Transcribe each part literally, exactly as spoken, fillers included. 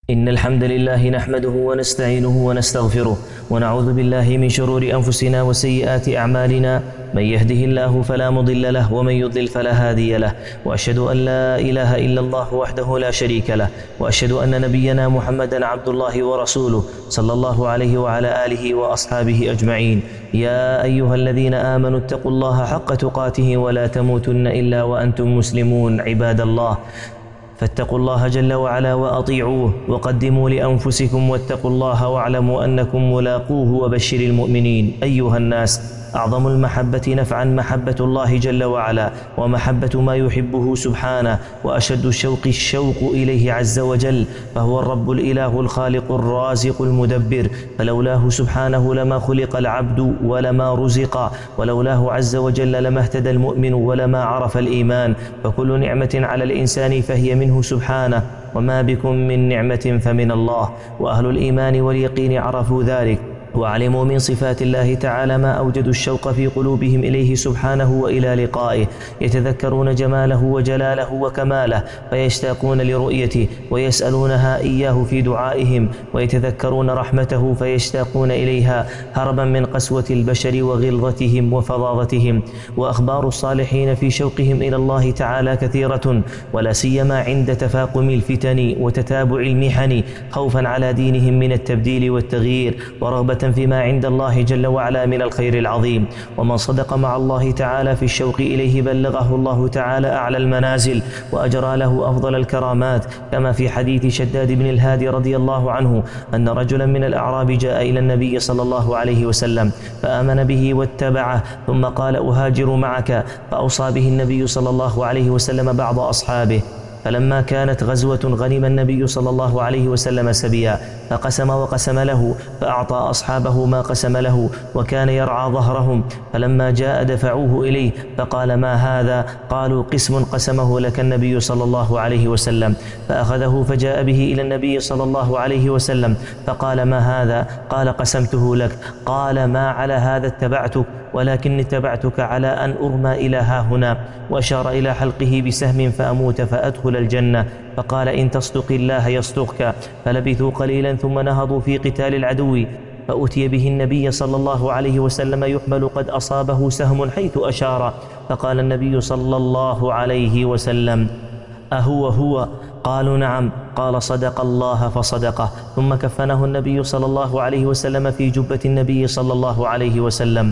إن الحمد لله نحمده ونستعينه ونستغفره ونعوذ بالله من شرور أنفسنا وسيئات أعمالنا، من يهده الله فلا مضل له ومن يضلل فلا هادي له، وأشهد أن لا إله إلا الله وحده لا شريك له، وأشهد أن نبينا محمدا عبد الله ورسوله صلى الله عليه وعلى آله وأصحابه أجمعين. يا أيها الذين آمنوا اتقوا الله حق تقاته ولا تموتن إلا وأنتم مسلمون. عباد الله، فاتقوا الله جل وعلا وأطيعوه وقدموا لأنفسكم واتقوا الله واعلموا أنكم ملاقوه وبشر المؤمنين. أيها الناس، أعظم المحبة نفعا محبة الله جل وعلا ومحبة ما يحبه سبحانه، وأشد الشوق الشوق إليه عز وجل، فهو الرب الإله الخالق الرازق المدبر، فلولاه سبحانه لما خلق العبد ولما رزق، ولولاه عز وجل لما اهتدى المؤمن ولما عرف الإيمان. فكل نعمة على الإنسان فهي منه سبحانه، وما بكم من نعمة فمن الله. وأهل الإيمان واليقين عرفوا ذلك وعلموا من صفات الله تعالى ما أوجدوا الشوق في قلوبهم إليه سبحانه وإلى لقائه، يتذكرون جماله وجلاله وكماله فيشتاقون لرؤيته، ويسألونها إياه في دعائهم، ويتذكرون رحمته فيشتاقون إليها هربا من قسوة البشر وغلظتهم وفظاظتهم. وأخبار الصالحين في شوقهم إلى الله تعالى كثيرة، ولا سيما عند تفاقم الفتن وتتابع المحن، خوفا على دينهم من التبديل والتغيير، ورغبة فيما عند الله جل وعلا من الخير العظيم. ومن صدق مع الله تعالى في الشوق إليه بلغه الله تعالى أعلى المنازل وأجرى له أفضل الكرامات، كما في حديث شداد بن الهادي رضي الله عنه أن رجلا من الأعراب جاء إلى النبي صلى الله عليه وسلم فآمن به واتبعه، ثم قال: أهاجر معك، فأوصى به النبي صلى الله عليه وسلم بعض أصحابه. فلما كانت غزوة غنم النبي صلى الله عليه وسلم سبيا، فقسم وقسم له، فأعطى أصحابه ما قسم له، وكان يرعى ظهرهم. فلما جاء دفعوه إليه فقال: ما هذا؟ قالوا: قسم قسمه لك النبي صلى الله عليه وسلم. فأخذه فجاء به إلى النبي صلى الله عليه وسلم فقال: ما هذا؟ قال: قسمته لك. قال: ما على هذا اتبعتك، ولكن اتبعتك على أن أرمى إلى ها هنا، وأشار إلى حلقه بسهم فأموت فأدخل الجنة. فقال: إن تصدق الله يصدقك. فلبثوا قليلا ثم نهضوا في قتال العدو، فأتي به النبي صلى الله عليه وسلم يحمل قد أصابه سهم حيث أشار. فقال النبي صلى الله عليه وسلم: أهو هو؟ قالوا: نعم. قال: صدق الله فصدقه. ثم كفنه النبي صلى الله عليه وسلم في جبة النبي صلى الله عليه وسلم،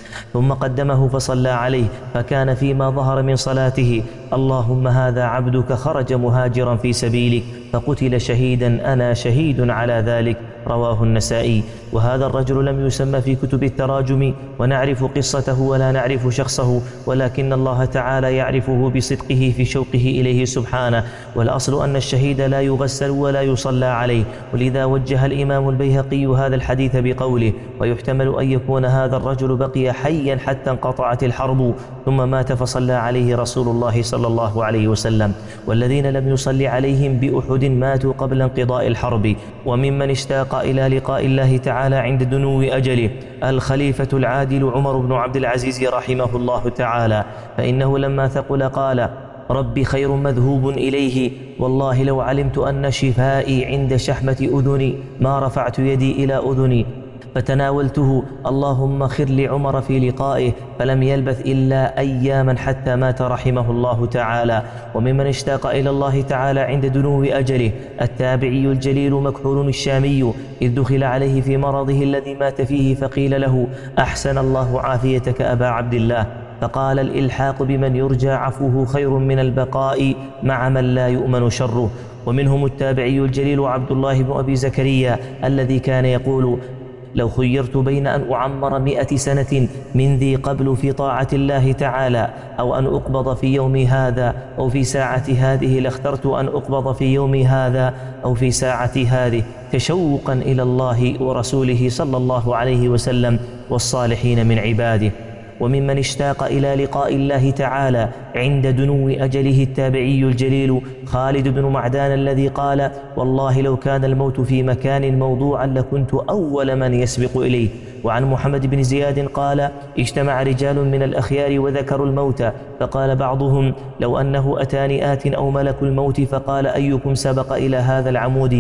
ثم قدمه فصلى عليه، فكان فيما ظهر من صلاته: اللهم هذا عبدك خرج مهاجرا في سبيلك فقتل شهيدا، أنا شهيد على ذلك. رواه النسائي. وهذا الرجل لم يسمى في كتب التراجم، ونعرف قصته ولا نعرف شخصه، ولكن الله تعالى يعرفه بصدقه في شوقه إليه سبحانه. والأصل أن الشهيد لا يغسل ولا يصلى عليه، ولذا وجه الإمام البيهقي هذا الحديث بقوله: ويحتمل أن يكون هذا الرجل بقي حيا حتى انقطعت الحرب ثم مات فصلى عليه رسول الله صلى الله عليه وسلم. والذين لم يصلي عليهم بأحد ماتوا قبل انقضاء الحرب. وممن اشتاق إلى لقاء الله تعالى عند دنو أجله الخليفة العادل عمر بن عبد العزيز رحمه الله تعالى، فإنه لما ثقل قال: ربي خير مذهوب إليه، والله لو علمت أن شفائي عند شحمة أذني ما رفعت يدي إلى أذني، فتناولته. اللهم خر لعمر في لقائه، فلم يلبث إلا أياما حتى مات رحمه الله تعالى. وممن اشتاق إلى الله تعالى عند دنو أجله التابعي الجليل مكحول الشامي، إذ دخل عليه في مرضه الذي مات فيه فقيل له: أحسن الله عافيتك أبا عبد الله. فقال: الإلحاق بمن يرجى عفوه خير من البقاء مع من لا يؤمن شره. ومنهم التابعي الجليل عبد الله بن أبي زكريا الذي كان يقول: لو خيرت بين أن أعمر مئة سنة من ذي قبل في طاعة الله تعالى، أو أن أقبض في يومي هذا أو في ساعة هذه، لاخترت أن أقبض في يومي هذا أو في ساعة هذه، تشوقا إلى الله ورسوله صلى الله عليه وسلم والصالحين من عباده. وممن اشتاق إلى لقاء الله تعالى عند دنو أجله التابعي الجليل خالد بن معدان الذي قال: والله لو كان الموت في مكان موضوعا لكنت أول من يسبق إليه. وعن محمد بن زياد قال: اجتمع رجال من الأخيار وذكروا الموت، فقال بعضهم: لو أنه أتاني آت أو ملك الموت فقال: أيكم سبق إلى هذا العمود؟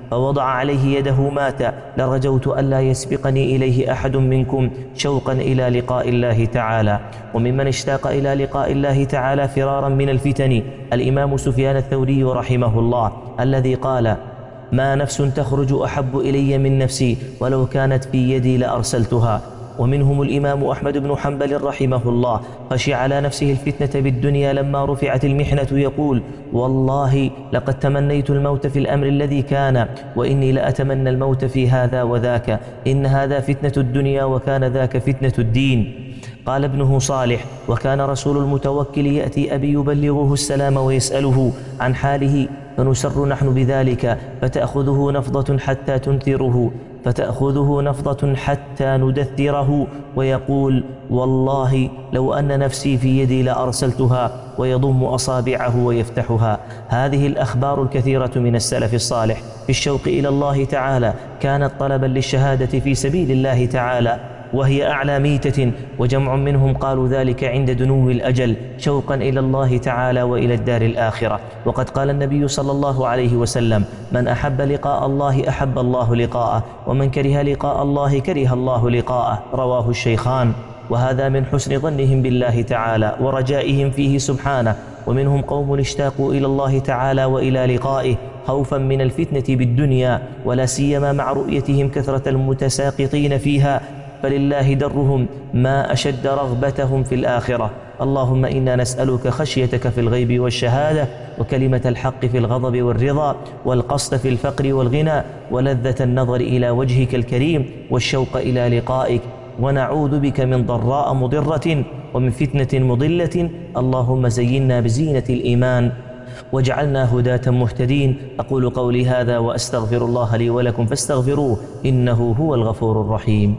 فوضع عليه يده مات لرجوت ألا يسبقني إليه أحد منكم شوقا إلى لقاء الله تعالى. وممن اشتاق إلى لقاء الله تعالى فرارا من الفتن الإمام سفيان الثوري رحمه الله، الذي قال: ما نفس تخرج أحب إلي من نفسي ولو كانت في يدي لأرسلتها. ومنهم الإمام أحمد بن حنبل رحمه الله، خشي على نفسه الفتنة بالدنيا لما رفعت المحنة، يقول: والله لقد تمنيت الموت في الأمر الذي كان، وإني لأتمنى الموت في هذا وذاك، إن هذا فتنة الدنيا وكان ذاك فتنة الدين. قال ابنه صالح: وكان رسول المتوكل يأتي أبي يبلغه السلام ويسأله عن حاله، فنسر نحن بذلك، فتأخذه نفضة حتى تنثره فتأخذه نفضة حتى ندثره، ويقول: والله لو أن نفسي في يدي لأرسلتها، ويضم أصابعه ويفتحها. هذه الأخبار الكثيرة من السلف الصالح في الشوق إلى الله تعالى كانت طلبا للشهادة في سبيل الله تعالى، وهي أعلى ميتة، وجمع منهم قالوا ذلك عند دنو الأجل شوقا إلى الله تعالى وإلى الدار الآخرة. وقد قال النبي صلى الله عليه وسلم: من أحب لقاء الله أحب الله لقاءه، ومن كره لقاء الله كره الله لقاءه، رواه الشيخان. وهذا من حسن ظنهم بالله تعالى ورجائهم فيه سبحانه. ومنهم قوم اشتاقوا إلى الله تعالى وإلى لقائه خوفا من الفتنة بالدنيا، ولا سيما مع رؤيتهم كثرة المتساقطين فيها، فلله درهم ما أشد رغبتهم في الآخرة. اللهم إنا نسألك خشيتك في الغيب والشهادة، وكلمة الحق في الغضب والرضا، والقصد في الفقر والغنى، ولذة النظر إلى وجهك الكريم، والشوق إلى لقائك. ونعوذ بك من ضراء مضرة ومن فتنة مضلة. اللهم زينا بزينة الإيمان واجعلنا هداة مهتدين. أقول قولي هذا وأستغفر الله لي ولكم فاستغفروه إنه هو الغفور الرحيم.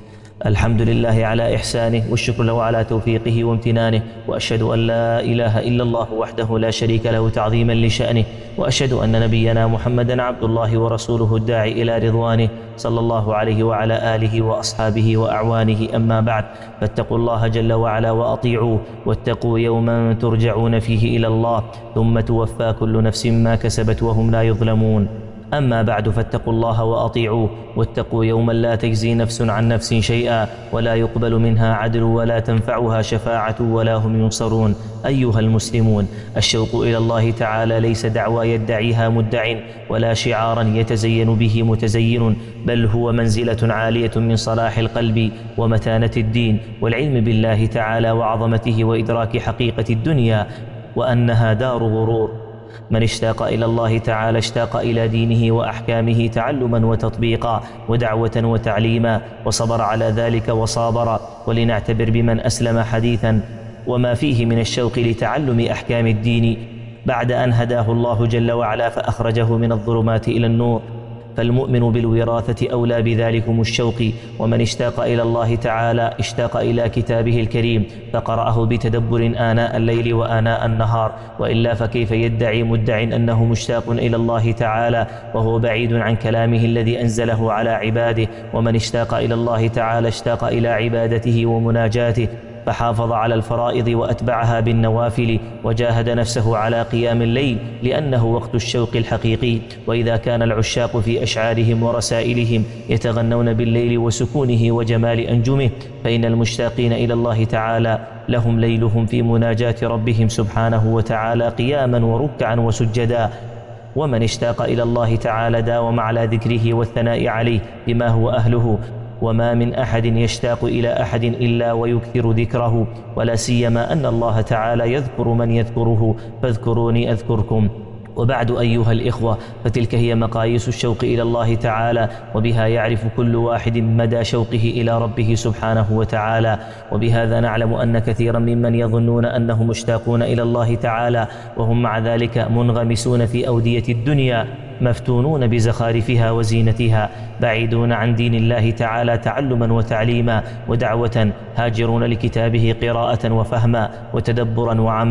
الحمد لله على إحسانه، والشكر له على توفيقه وامتنانه، وأشهد أن لا إله إلا الله وحده لا شريك له تعظيما لشأنه، وأشهد أن نبينا محمدا عبد الله ورسوله الداعي إلى رضوانه، صلى الله عليه وعلى آله وأصحابه وأعوانه. أما بعد، فاتقوا الله جل وعلا وأطيعوه، واتقوا يوما ترجعون فيه إلى الله، ثم توفى كل نفس ما كسبت وهم لا يظلمون. أما بعد، فاتقوا الله وأطيعوه، واتقوا يوما لا تجزي نفس عن نفس شيئا، ولا يقبل منها عدل، ولا تنفعها شفاعة، ولا هم ينصرون. أيها المسلمون، الشوق إلى الله تعالى ليس دعوى يدعيها مدع، ولا شعارا يتزين به متزين، بل هو منزلة عالية من صلاح القلب ومتانة الدين، والعلم بالله تعالى وعظمته، وإدراك حقيقة الدنيا وأنها دار غرور. من اشتاق إلى الله تعالى اشتاق إلى دينه وأحكامه تعلما وتطبيقا، ودعوة وتعليما، وصبر على ذلك وصابر. ولنعتبر بمن أسلم حديثا وما فيه من الشوق لتعلم أحكام الدين بعد أن هداه الله جل وعلا فأخرجه من الظلمات إلى النور، فالمؤمن بالوراثة أولى بذلكم الشوق. ومن اشتاق إلى الله تعالى اشتاق إلى كتابه الكريم، فقرأه بتدبر آناء الليل وآناء النهار، وإلا فكيف يدعي مدع أنه مشتاق إلى الله تعالى وهو بعيد عن كلامه الذي أنزله على عباده؟ ومن اشتاق إلى الله تعالى اشتاق إلى عبادته ومناجاته، فحافظ على الفرائض وأتبعها بالنوافل، وجاهد نفسه على قيام الليل، لأنه وقت الشوق الحقيقي. وإذا كان العشاق في أشعارهم ورسائلهم يتغنون بالليل وسكونه وجمال أنجمه، فإن المشتاقين إلى الله تعالى لهم ليلهم في مناجاة ربهم سبحانه وتعالى قياما وركعا وسجدا. ومن اشتاق إلى الله تعالى داوم على ذكره والثناء عليه بما هو أهله، وما من أحد يشتاق إلى أحد إلا ويكثر ذكره، ولا سيما أن الله تعالى يذكر من يذكره، فاذكروني أذكركم. وبعد أيها الإخوة، فتلك هي مقاييس الشوق إلى الله تعالى، وبها يعرف كل واحد مدى شوقه إلى ربه سبحانه وتعالى. وبهذا نعلم أن كثيرا ممن يظنون أنهم مشتاقون إلى الله تعالى وهم مع ذلك منغمسون في أودية الدنيا، مفتونون بزخارفها وزينتها، بعيدون عن دين الله تعالى تعلما وتعليما ودعوة، هاجرون لكتابه قراءة وفهما وتدبرا وعملا.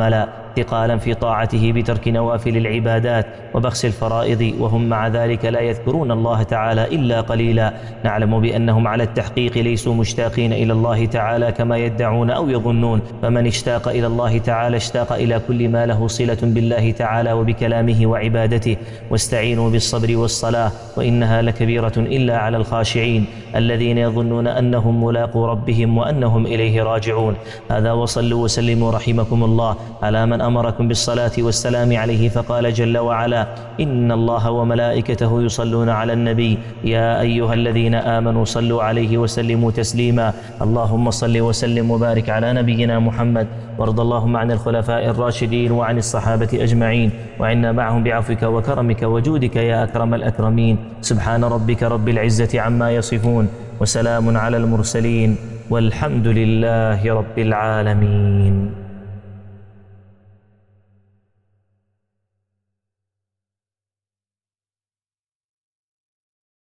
ثقالا في طاعته بترك نوافل العبادات وبخس الفرائض، وهم مع ذلك لا يذكرون الله تعالى إلا قليلا. نعلم بأنهم على التحقيق ليسوا مشتاقين إلى الله تعالى كما يدعون أو يظنون، فمن اشتاق إلى الله تعالى اشتاق إلى كل ما له صلة بالله تعالى وبكلامه وعبادته. واستعينوا بالصبر والصلاة وإنها لكبيرة إلا على الخاشعين الذين يظنون أنهم ملاقو ربهم وأنهم إليه راجعون. هذا وصلوا وسلموا رحمكم الله على من أمركم بالصلاة والسلام عليه، فقال جل وعلا: إن الله وملائكته يصلون على النبي يا أيها الذين آمنوا صلوا عليه وسلموا تسليما. اللهم صل وسلم وبارك على نبينا محمد، وارض اللهم عن الخلفاء الراشدين وعن الصحابة أجمعين، وعنا معهم بعفوك وكرمك وجودك يا أكرم الأكرمين. سبحان ربك رب العزة عما يصفون، وسلام على المرسلين، والحمد لله رب العالمين.